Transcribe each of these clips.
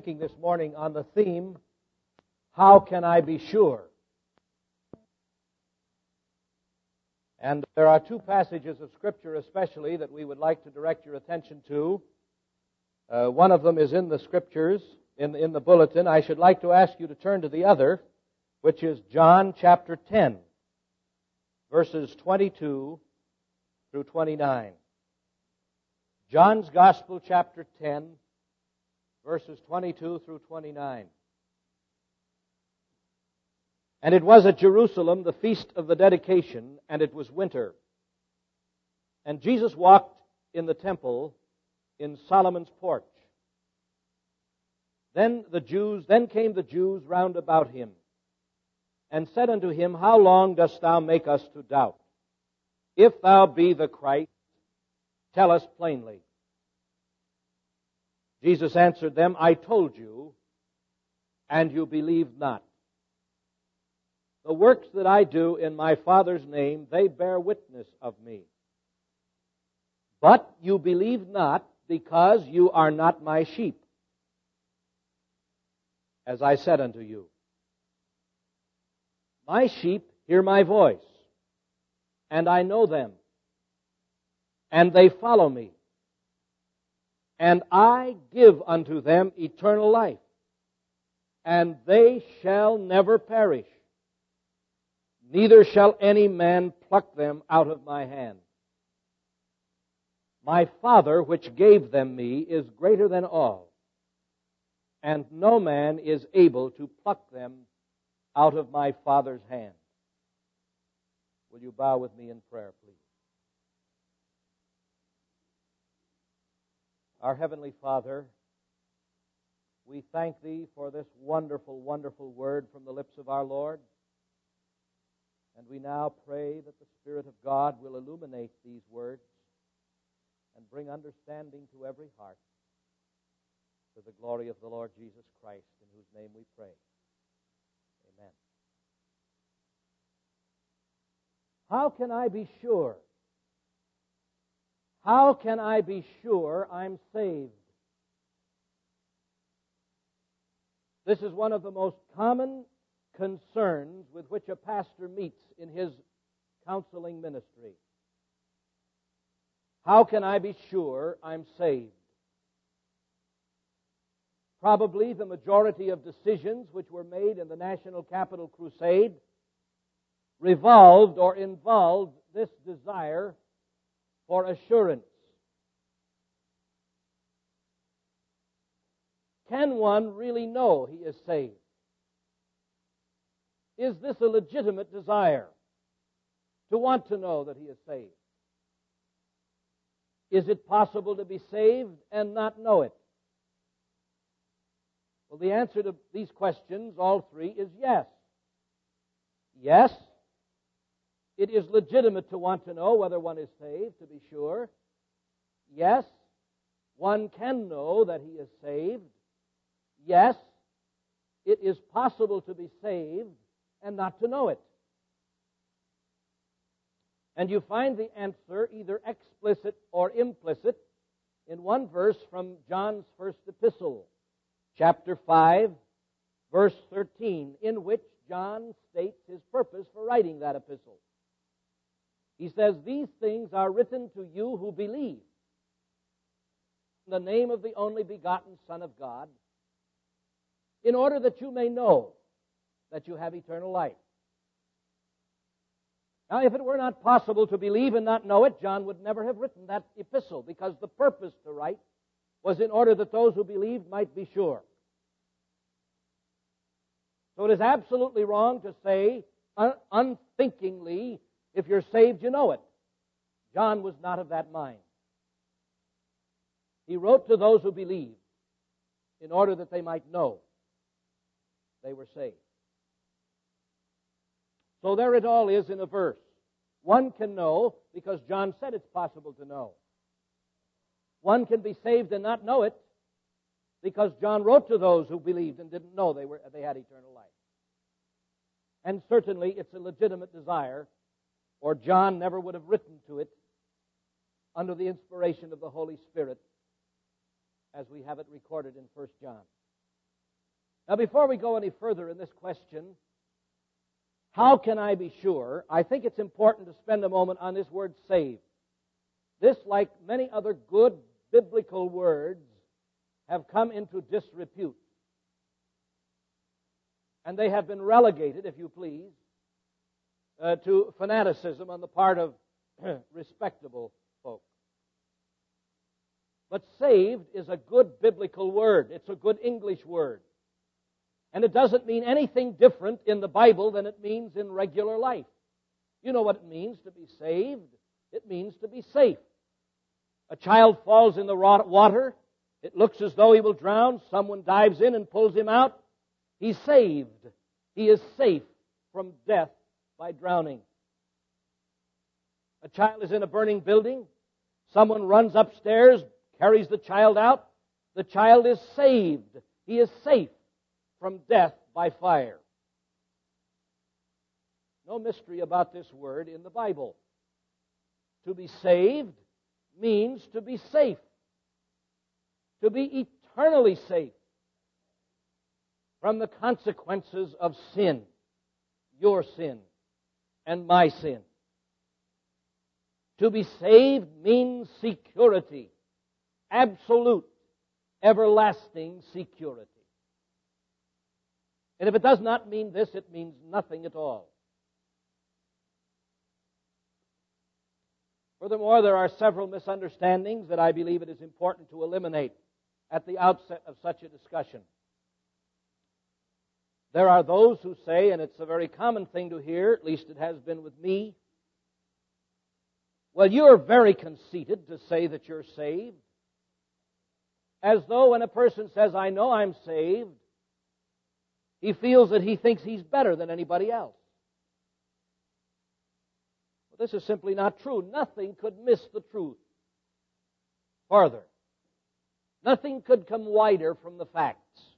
thinking this morning on the theme, How Can I Be Sure? And there are two passages of Scripture especially that we would like to direct your attention to. One of them is in the Scriptures, in the bulletin. I should like to ask you to turn to the other, which is John chapter 10, verses 22 through 29. John's Gospel chapter 10, verses 22 through 29. And it was at Jerusalem, the feast of the dedication, and it was winter. And Jesus walked in the temple in Solomon's porch. Then came the Jews round about him, and said unto him, How long dost thou make us to doubt? If thou be the Christ, tell us plainly. Jesus answered them, I told you, and you believe not. The works that I do in my Father's name, they bear witness of me. But you believe not, because you are not my sheep, as I said unto you. My sheep hear my voice, and I know them, and they follow me. And I give unto them eternal life, and they shall never perish, neither shall any man pluck them out of my hand. My Father, which gave them me, is greater than all, and no man is able to pluck them out of my Father's hand. Will you bow with me in prayer, please? Our Heavenly Father, we thank Thee for this wonderful, wonderful word from the lips of our Lord. And we now pray that the Spirit of God will illuminate these words and bring understanding to every heart, to the glory of the Lord Jesus Christ, in whose name we pray. Amen. How can I be sure? How can I be sure I'm saved? This is one of the most common concerns with which a pastor meets in his counseling ministry. How can I be sure I'm saved? Probably the majority of decisions which were made in the National Capital Crusade revolved or involved this desire for assurance. Can one really know he is saved? Is this a legitimate desire to want to know that he is saved? Is it possible to be saved and not know it? Well, the answer to these questions, all three, is yes. Yes, it is legitimate to want to know whether one is saved, to be sure. Yes, one can know that he is saved. Yes, it is possible to be saved and not to know it. And you find the answer either explicit or implicit in one verse from John's first epistle, chapter 5, verse 13, in which John states his purpose for writing that epistle. He says, These things are written to you who believe in the name of the only begotten Son of God, in order that you may know that you have eternal life. Now, if it were not possible to believe and not know it, John would never have written that epistle, because the purpose to write was in order that those who believed might be sure. So it is absolutely wrong to say unthinkingly, if you're saved, you know it. John was not of that mind. He wrote to those who believed in order that they might know they were saved. So there it all is in a verse. One can know because John said it's possible to know. One can be saved and not know it because John wrote to those who believed and didn't know they had eternal life. And certainly it's a legitimate desire, or John never would have written to it under the inspiration of the Holy Spirit as we have it recorded in 1 John. Now, before we go any further in this question, how can I be sure? I think it's important to spend a moment on this word saved. This, like many other good biblical words, have come into disrepute. And they have been relegated, if you please, to fanaticism on the part of respectable folk. But saved is a good biblical word. It's a good English word. And it doesn't mean anything different in the Bible than it means in regular life. You know what it means to be saved? It means to be safe. A child falls in the water. It looks as though he will drown. Someone dives in and pulls him out. He's saved. He is safe from death by drowning. A child is in a burning building. Someone runs upstairs, carries the child out. The child is saved. He is safe from death by fire. No mystery about this word in the Bible. To be saved means to be safe. To be eternally safe from the consequences of sin, your sin and my sin. To be saved means security, absolute, everlasting security. And if it does not mean this, it means nothing at all. Furthermore, there are several misunderstandings that I believe it is important to eliminate at the outset of such a discussion. There are those who say, and it's a very common thing to hear, at least it has been with me, well, you're very conceited to say that you're saved. As though when a person says, I know I'm saved, he feels that he thinks he's better than anybody else. Well, this is simply not true. Nothing could miss the truth farther. Nothing could come wider from the facts.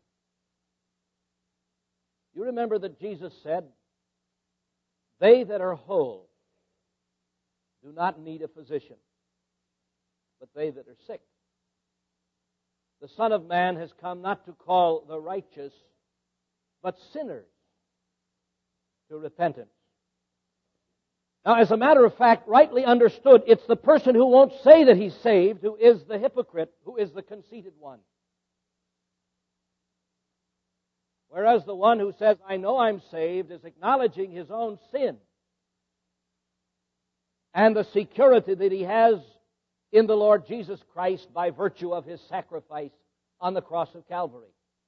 You remember that Jesus said, they that are whole do not need a physician, but they that are sick. The Son of Man has come not to call the righteous, but sinners to repentance. Now, as a matter of fact, rightly understood, it's the person who won't say that he's saved who is the hypocrite, who is the conceited one. Whereas the one who says, I know I'm saved, is acknowledging his own sin and the security that he has in the Lord Jesus Christ by virtue of his sacrifice on the cross of Calvary.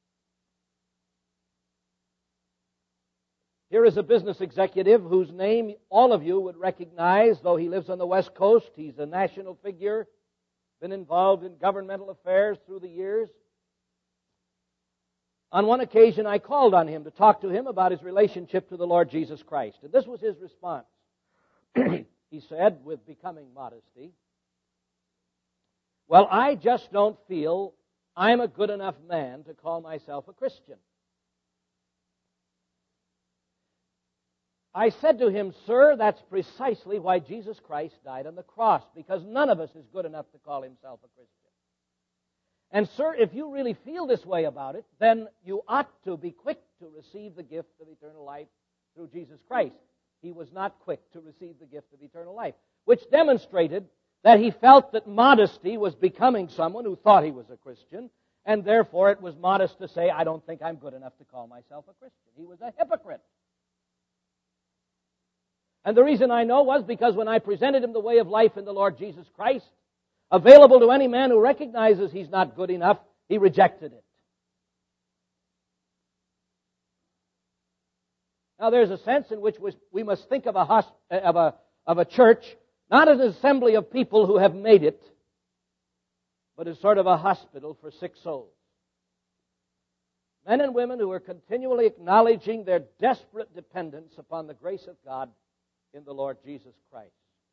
Here is a business executive whose name all of you would recognize, though he lives on the West Coast. He's a national figure, been involved in governmental affairs through the years. On one occasion, I called on him to talk to him about his relationship to the Lord Jesus Christ. And this was his response. He said, with becoming modesty, well, I just don't feel I'm a good enough man to call myself a Christian. I said to him, sir, that's precisely why Jesus Christ died on the cross, because none of us is good enough to call himself a Christian. And sir, if you really feel this way about it, then you ought to be quick to receive the gift of eternal life through Jesus Christ. He was not quick to receive the gift of eternal life, which demonstrated that he felt that modesty was becoming someone who thought he was a Christian, and therefore it was modest to say, I don't think I'm good enough to call myself a Christian. He was a hypocrite. And the reason I know was because when I presented him the way of life in the Lord Jesus Christ, available to any man who recognizes he's not good enough, he rejected it. Now, there's a sense in which we must think of a church not as an assembly of people who have made it, but as sort of a hospital for sick souls. Men and women who are continually acknowledging their desperate dependence upon the grace of God in the Lord Jesus Christ.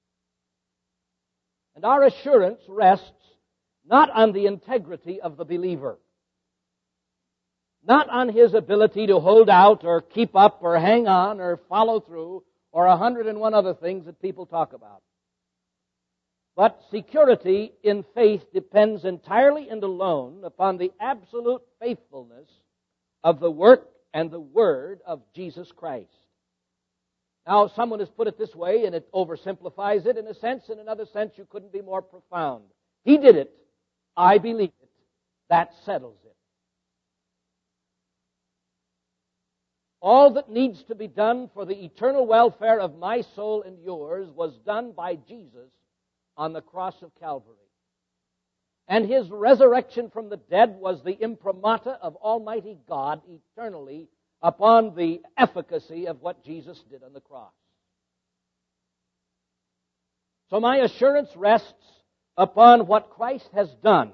And our assurance rests not on the integrity of the believer, not on his ability to hold out or keep up or hang on or follow through or 101 other things that people talk about. But security in faith depends entirely and alone upon the absolute faithfulness of the work and the word of Jesus Christ. Now, someone has put it this way, and it oversimplifies it in a sense. In another sense, you couldn't be more profound. He did it. I believe it. That settles it. All that needs to be done for the eternal welfare of my soul and yours was done by Jesus on the cross of Calvary. And His resurrection from the dead was the imprimatur of Almighty God eternally upon the efficacy of what Jesus did on the cross. So my assurance rests upon what Christ has done.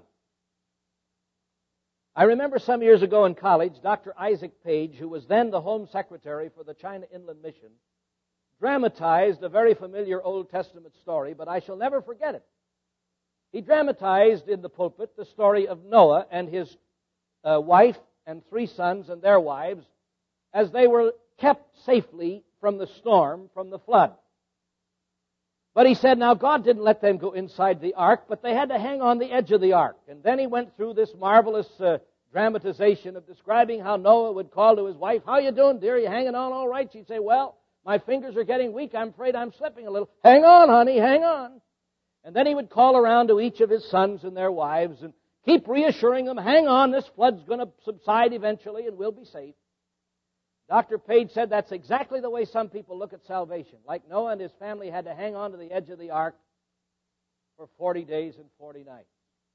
I remember some years ago in college, Dr. Isaac Page, who was then the Home Secretary for the China Inland Mission, dramatized a very familiar Old Testament story, but I shall never forget it. He dramatized in the pulpit the story of Noah and his wife and 3 sons and their wives as they were kept safely from the storm, from the flood. But he said, now God didn't let them go inside the ark, but they had to hang on the edge of the ark. And then he went through this marvelous dramatization of describing how Noah would call to his wife, how you doing, dear? You hanging on all right? She'd say, well, my fingers are getting weak. I'm afraid I'm slipping a little. Hang on, honey, hang on. And then he would call around to each of his sons and their wives and keep reassuring them, hang on, this flood's going to subside eventually and we'll be safe. Dr. Page said that's exactly the way some people look at salvation. Like Noah and his family had to hang on to the edge of the ark for 40 days and 40 nights.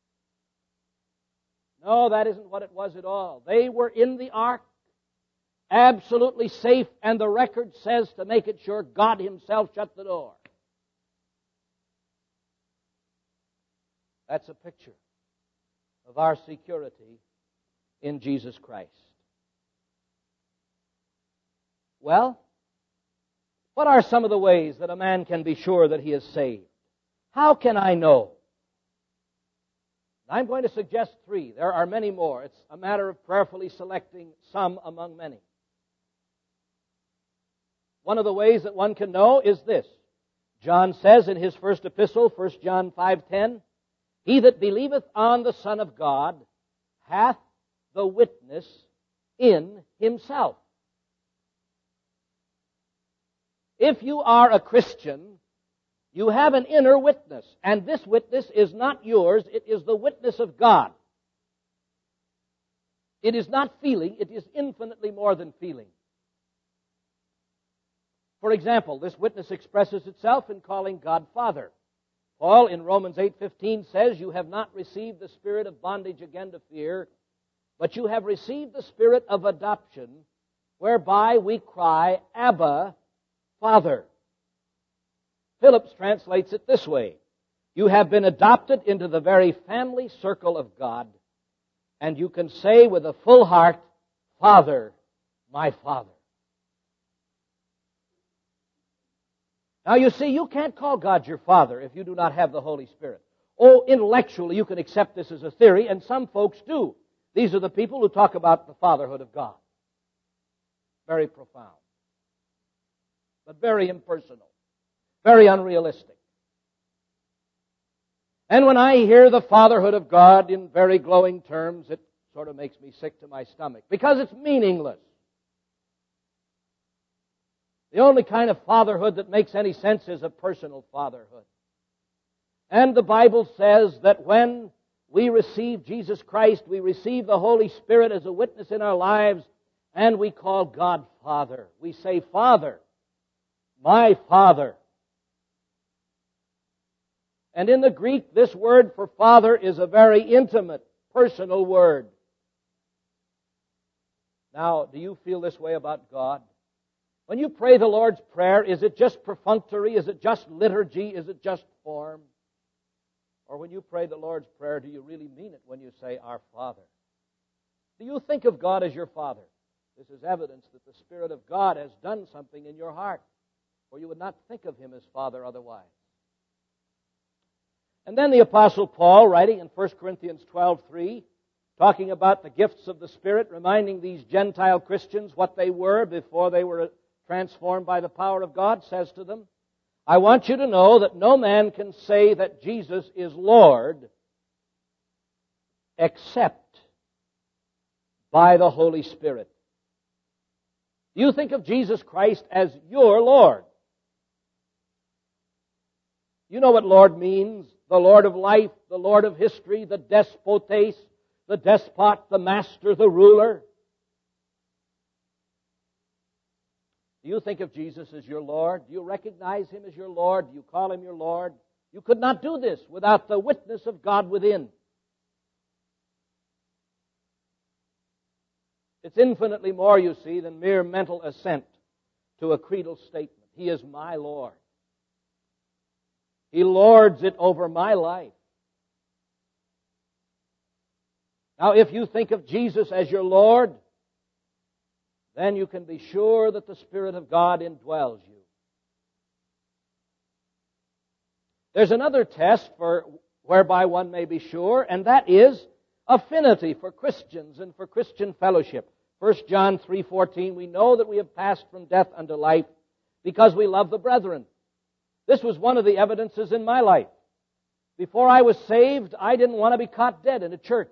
No, that isn't what it was at all. They were in the ark, absolutely safe, and the record says, to make it sure, God Himself shut the door. That's a picture of our security in Jesus Christ. Well, what are some of the ways that a man can be sure that he is saved? How can I know? I'm going to suggest 3. There are many more. It's a matter of prayerfully selecting some among many. One of the ways that one can know is this. John says in his first epistle, 1 John 5:10, he that believeth on the Son of God hath the witness in himself. If you are a Christian, you have an inner witness, and this witness is not yours, it is the witness of God. It is not feeling, it is infinitely more than feeling. For example, this witness expresses itself in calling God Father. Paul in Romans 8:15 says, you have not received the spirit of bondage again to fear, but you have received the spirit of adoption, whereby we cry, Abba, Father. Phillips translates it this way. You have been adopted into the very family circle of God, and you can say with a full heart, Father, my Father. Now you see, you can't call God your Father if you do not have the Holy Spirit. Oh, intellectually you can accept this as a theory, and some folks do. These are the people who talk about the fatherhood of God. Very profound. But very impersonal. Very unrealistic. And when I hear the fatherhood of God in very glowing terms, it sort of makes me sick to my stomach, because it's meaningless. The only kind of fatherhood that makes any sense is a personal fatherhood. And the Bible says that when we receive Jesus Christ, we receive the Holy Spirit as a witness in our lives, and we call God Father. We say, Father, my Father. And in the Greek, this word for father is a very intimate, personal word. Now, do you feel this way about God? When you pray the Lord's Prayer, is it just perfunctory? Is it just liturgy? Is it just form? Or when you pray the Lord's Prayer, do you really mean it when you say, Our Father? Do you think of God as your Father? This is evidence that the Spirit of God has done something in your heart, or you would not think of Him as Father otherwise. And then the Apostle Paul, writing in 1 Corinthians 12:3, talking about the gifts of the Spirit, reminding these Gentile Christians what they were before they were transformed by the power of God, says to them, I want you to know that no man can say that Jesus is Lord except by the Holy Spirit. Do you think of Jesus Christ as your Lord? You know what Lord means. The Lord of life, the Lord of history, the despotes, the despot, the master, the ruler. Do you think of Jesus as your Lord? Do you recognize Him as your Lord? Do you call Him your Lord? You could not do this without the witness of God within. It's infinitely more, you see, than mere mental assent to a creedal statement. He is my Lord. He lords it over my life. Now, if you think of Jesus as your Lord, then you can be sure that the Spirit of God indwells you. There's another test whereby one may be sure, and that is affinity for Christians and for Christian fellowship. 1 John 3:14, we know that we have passed from death unto life because we love the brethren. This was one of the evidences in my life. Before I was saved, I didn't want to be caught dead in a church.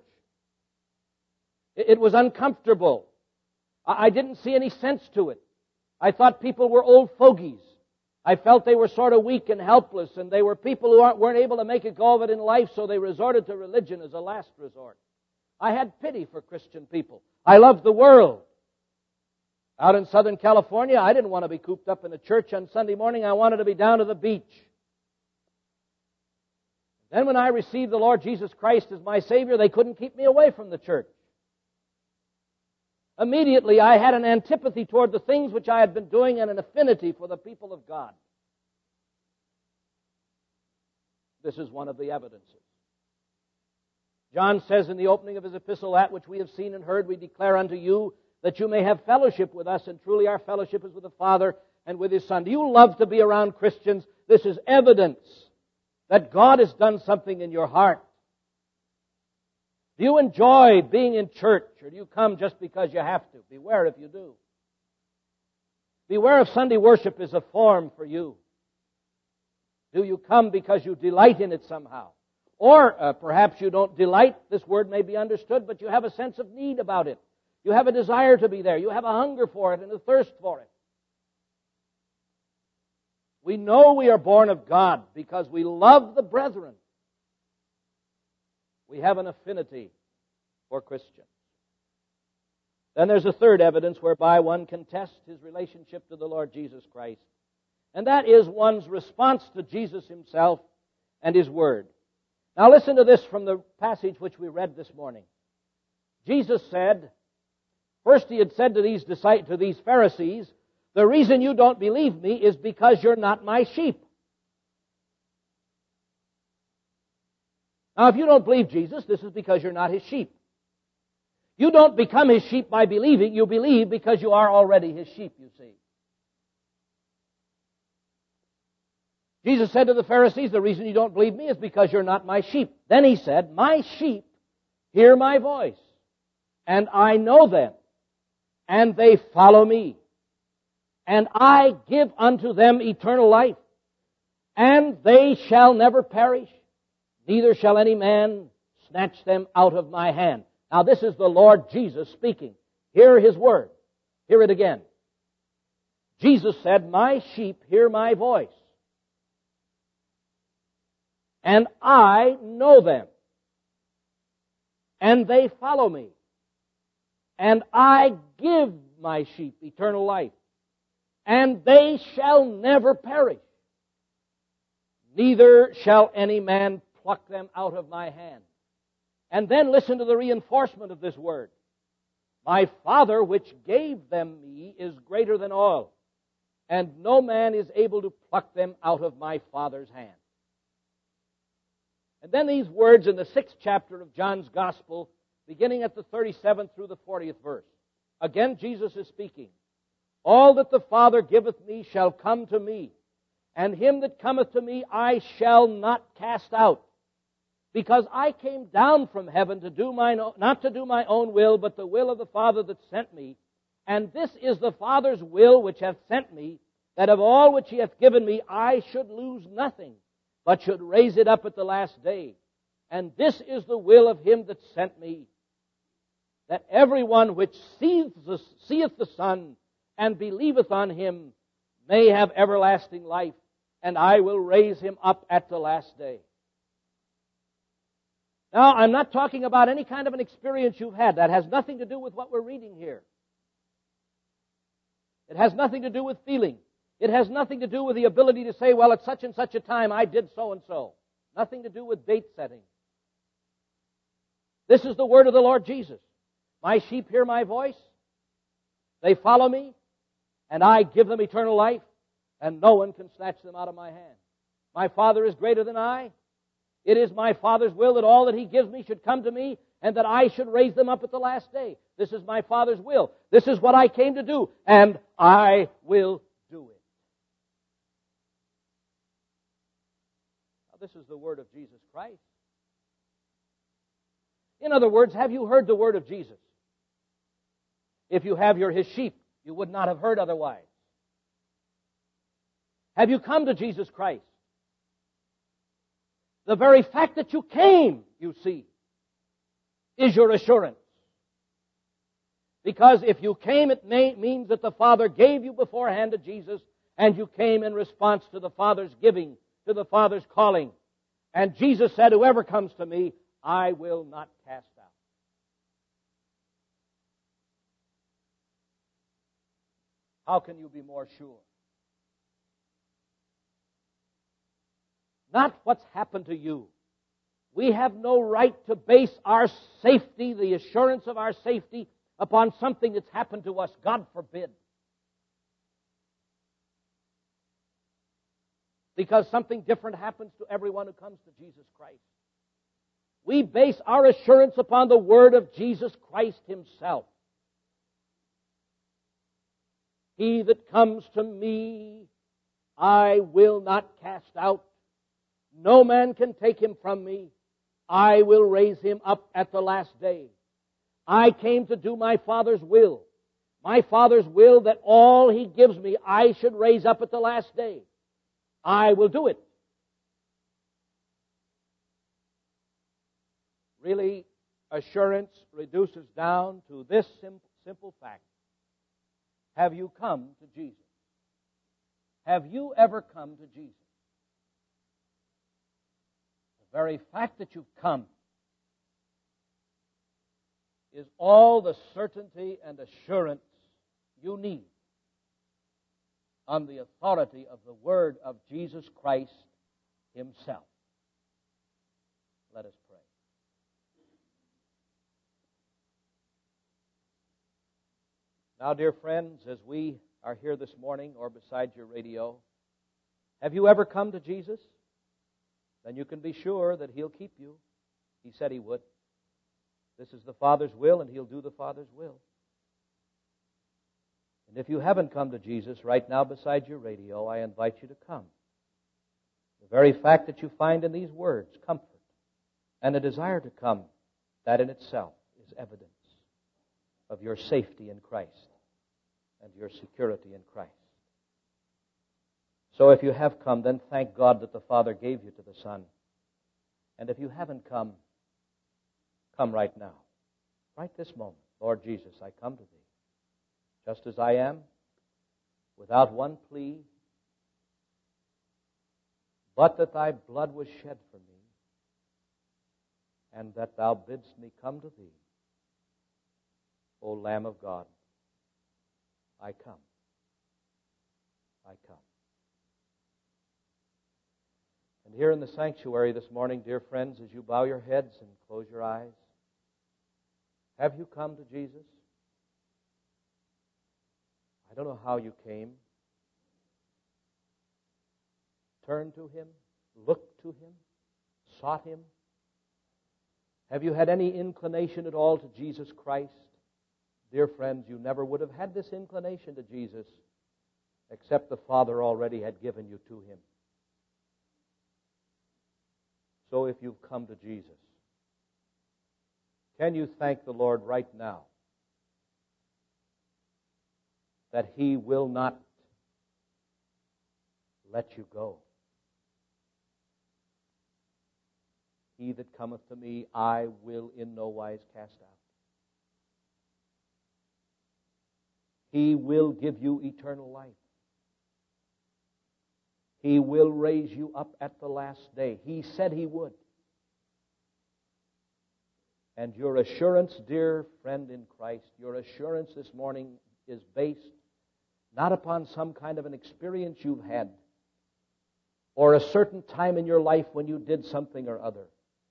It was uncomfortable. I didn't see any sense to it. I thought people were old fogies. I felt they were sort of weak and helpless, and they were people who weren't able to make a go of it in life, so they resorted to religion as a last resort. I had pity for Christian people. I loved the world. Out in Southern California, I didn't want to be cooped up in a church on Sunday morning. I wanted to be down to the beach. Then when I received the Lord Jesus Christ as my Savior, they couldn't keep me away from the church. Immediately, I had an antipathy toward the things which I had been doing and an affinity for the people of God. This is one of the evidences. John says in the opening of his epistle, that which we have seen and heard we declare unto you, that you may have fellowship with us, and truly our fellowship is with the Father and with His Son. Do you love to be around Christians? This is evidence that God has done something in your heart. Do you enjoy being in church, or do you come just because you have to? Beware if you do. Beware if Sunday worship is a form for you. Do you come because you delight in it somehow? Or perhaps you don't delight, this word may be understood, but you have a sense of need about it. You have a desire to be there. You have a hunger for it and a thirst for it. We know we are born of God because we love the brethren. We have an affinity for Christians. Then there's a third evidence whereby one can test his relationship to the Lord Jesus Christ. And that is one's response to Jesus Himself and His Word. Now listen to this from the passage which we read this morning. Jesus said, first He had said to these Pharisees, the reason you don't believe me is because you're not my sheep. Now, if you don't believe Jesus, this is because you're not His sheep. You don't become His sheep by believing. You believe because you are already His sheep, you see. Jesus said to the Pharisees, the reason you don't believe me is because you're not my sheep. Then He said, my sheep hear my voice, and I know them, and they follow me. And I give unto them eternal life, and they shall never perish, neither shall any man snatch them out of my hand. Now this is the Lord Jesus speaking. Hear His word. Hear it again. Jesus said, my sheep hear my voice, and I know them, and they follow me, and I give my sheep eternal life, and they shall never perish, neither shall any man pluck them out of my hand. And then listen to the reinforcement of this word. My Father which gave them me is greater than all, and no man is able to pluck them out of my Father's hand. And then these words in the 6th chapter of John's Gospel, beginning at the 37th through the 40th verse. Again, Jesus is speaking. All that the Father giveth me shall come to me, and him that cometh to me I shall not cast out. Because I came down from heaven to do not to do my own will, but the will of the Father that sent me. And this is the Father's will which hath sent me, that of all which He hath given me I should lose nothing, but should raise it up at the last day. And this is the will of Him that sent me, that everyone which seeth the Son and believeth on him may have everlasting life, and I will raise him up at the last day. Now, I'm not talking about any kind of an experience you've had. That has nothing to do with what we're reading here. It has nothing to do with feeling. It has nothing to do with the ability to say, well, at such and such a time I did so and so. Nothing to do with date setting. This is the word of the Lord Jesus. My sheep hear my voice. They follow me, and I give them eternal life, and no one can snatch them out of my hand. My Father is greater than I. It is my Father's will that all that He gives me should come to me, and that I should raise them up at the last day. This is my Father's will. This is what I came to do, and I will do it. Now, this is the word of Jesus Christ. In other words, have you heard the word of Jesus? If you have, you're His sheep. You would not have heard otherwise. Have you come to Jesus Christ? The very fact that you came, you see, is your assurance. Because if you came, it means that the Father gave you beforehand to Jesus, and you came in response to the Father's giving, to the Father's calling. And Jesus said, whoever comes to me, I will not cast out. How can you be more sure? Not what's happened to you. We have no right to base our safety, the assurance of our safety, upon something that's happened to us. God forbid. Because something different happens to everyone who comes to Jesus Christ. We base our assurance upon the word of Jesus Christ Himself. He that comes to me, I will not cast out. No man can take him from me. I will raise him up at the last day. I came to do my Father's will. My Father's will that all He gives me, I should raise up at the last day. I will do it. Really, assurance reduces down to this simple fact. Have you come to Jesus? Have you ever come to Jesus? The very fact that you've come is all the certainty and assurance you need on the authority of the word of Jesus Christ Himself. Let us pray. Now, dear friends, as we are here this morning or beside your radio, have you ever come to Jesus? Then you can be sure that He'll keep you. He said He would. This is the Father's will, and He'll do the Father's will. And if you haven't come to Jesus right now beside your radio, I invite you to come. The very fact that you find in these words comfort and a desire to come, that in itself is evidence of your safety in Christ and your security in Christ. So if you have come, then thank God that the Father gave you to the Son. And if you haven't come, come right now. Right this moment. Lord Jesus, I come to Thee, just as I am, without one plea, but that Thy blood was shed for me, and that Thou bidst me come to Thee. O Lamb of God, I come. I come. And here in the sanctuary this morning, dear friends, as you bow your heads and close your eyes, have you come to Jesus? I don't know how you came. Turned to Him, looked to Him, sought Him. Have you had any inclination at all to Jesus Christ? Dear friends, you never would have had this inclination to Jesus except the Father already had given you to Him. So if you've come to Jesus, can you thank the Lord right now that He will not let you go? He that cometh to me, I will in no wise cast out. He will give you eternal life. He will raise you up at the last day. He said He would. And your assurance, dear friend in Christ, your assurance this morning is based not upon some kind of an experience you've had or a certain time in your life when you did something or other.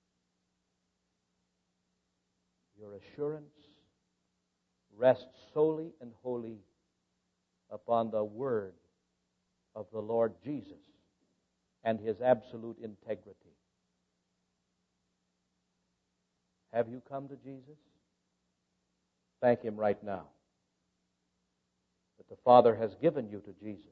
Your assurance rests solely and wholly upon the Word of the Lord Jesus and His absolute integrity. Have you come to Jesus? Thank Him right now that the Father has given you to Jesus.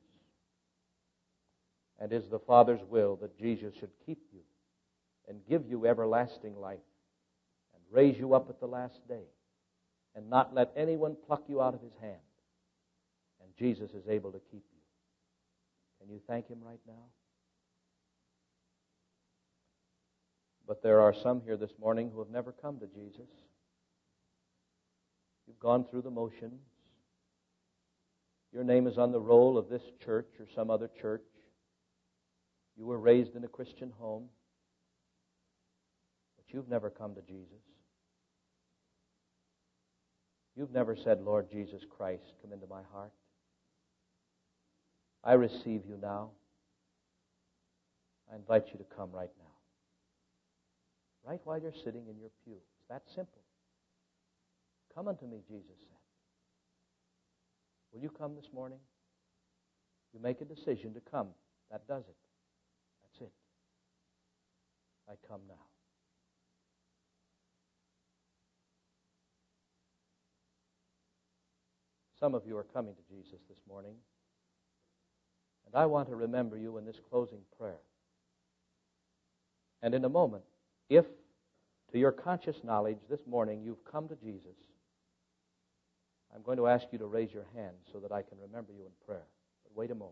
And it is the Father's will that Jesus should keep you and give you everlasting life and raise you up at the last day and not let anyone pluck you out of His hand. And Jesus is able to keep you. Can you thank Him right now? But there are some here this morning who have never come to Jesus. You've gone through the motions. Your name is on the roll of this church or some other church. You were raised in a Christian home, but you've never come to Jesus. You've never said, Lord Jesus Christ, come into my heart. I receive you now. I invite you to come right now. Right while you're sitting in your pew. It's that simple. Come unto me, Jesus said. Will you come this morning? You make a decision to come. That does it. That's it. I come now. Some of you are coming to Jesus this morning. And I want to remember you in this closing prayer. And in a moment, if to your conscious knowledge this morning you've come to Jesus, I'm going to ask you to raise your hand so that I can remember you in prayer. But wait a moment.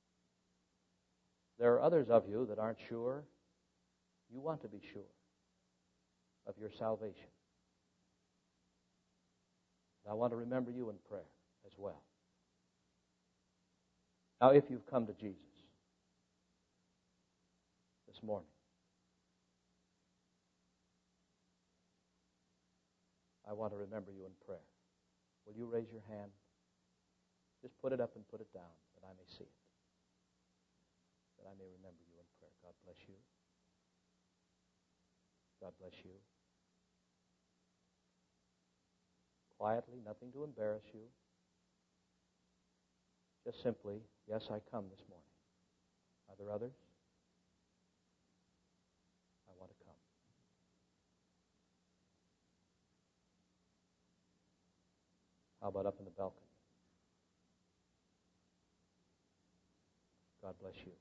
There are others of you that aren't sure. You want to be sure of your salvation. I want to remember you in prayer as well. Now, if you've come to Jesus this morning, I want to remember you in prayer. Will you raise your hand? Just put it up and put it down that I may see it. That I may remember you in prayer. God bless you. God bless you. Quietly, nothing to embarrass you. Just simply, yes, I come this morning. Are there others? I want to come. How about up in the balcony? God bless you.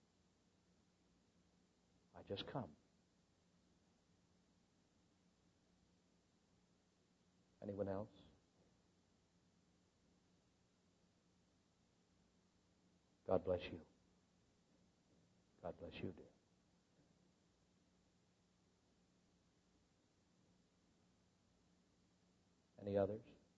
I just come. Anyone else? God bless you. God bless you, dear. Any others?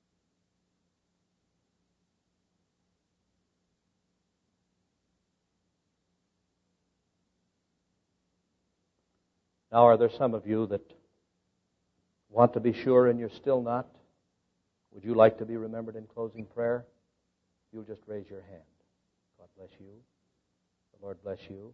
Now, are there some of you that want to be sure and you're still not? Would you like to be remembered in closing prayer? You'll just raise your hand. God bless you. The Lord bless you.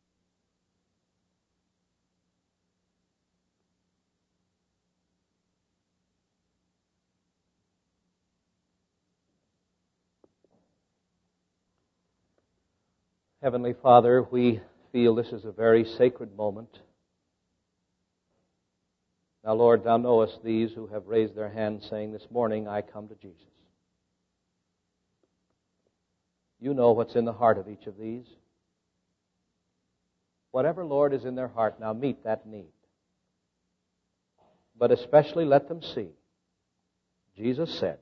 Heavenly Father, we feel this is a very sacred moment. Now, Lord, Thou knowest these who have raised their hands saying this morning, I come to Jesus. You know what's in the heart of each of these. Whatever, Lord, is in their heart, now meet that need. But especially let them see. Jesus said,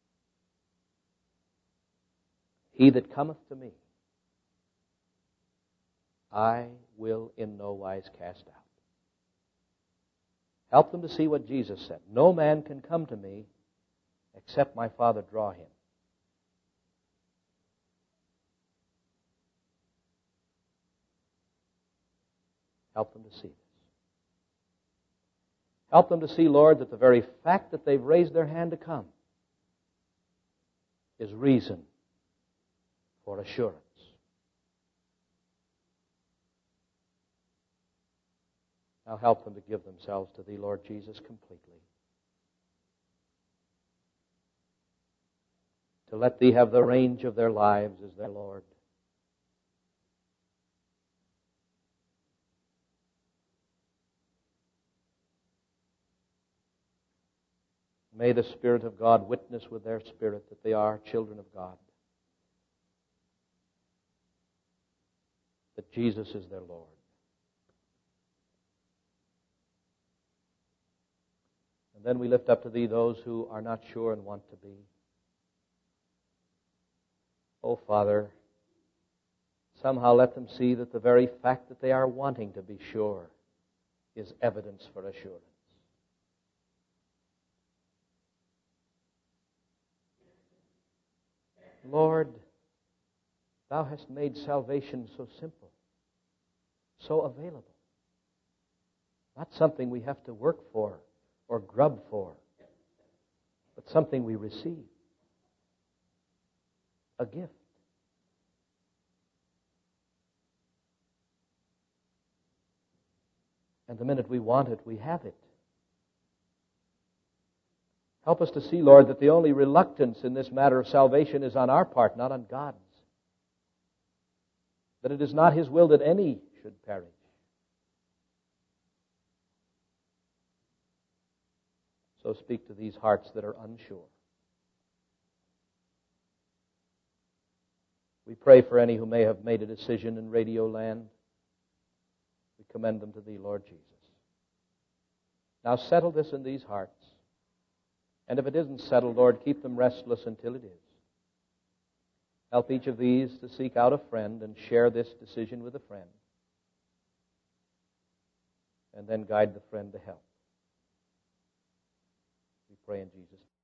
He that cometh to me, I will in no wise cast out. Help them to see what Jesus said. No man can come to me except my Father draw him. Help them to see this. Help them to see, Lord, that the very fact that they've raised their hand to come is reason for assurance. Now help them to give themselves to Thee, Lord Jesus, completely. To let Thee have the range of their lives as their Lord. May the Spirit of God witness with their spirit that they are children of God. That Jesus is their Lord. And then we lift up to Thee those who are not sure and want to be. Oh, Father, somehow let them see that the very fact that they are wanting to be sure is evidence for assurance. Lord, Thou hast made salvation so simple, so available. Not something we have to work for or grub for, but something we receive. A gift. And the minute we want it, we have it. Help us to see, Lord, that the only reluctance in this matter of salvation is on our part, not on God's. That it is not His will that any should perish. So speak to these hearts that are unsure. We pray for any who may have made a decision in Radio Land. We commend them to Thee, Lord Jesus. Now settle this in these hearts. And if it isn't settled, Lord, keep them restless until it is. Help each of these to seek out a friend and share this decision with a friend. And then guide the friend to help. We pray in Jesus' name.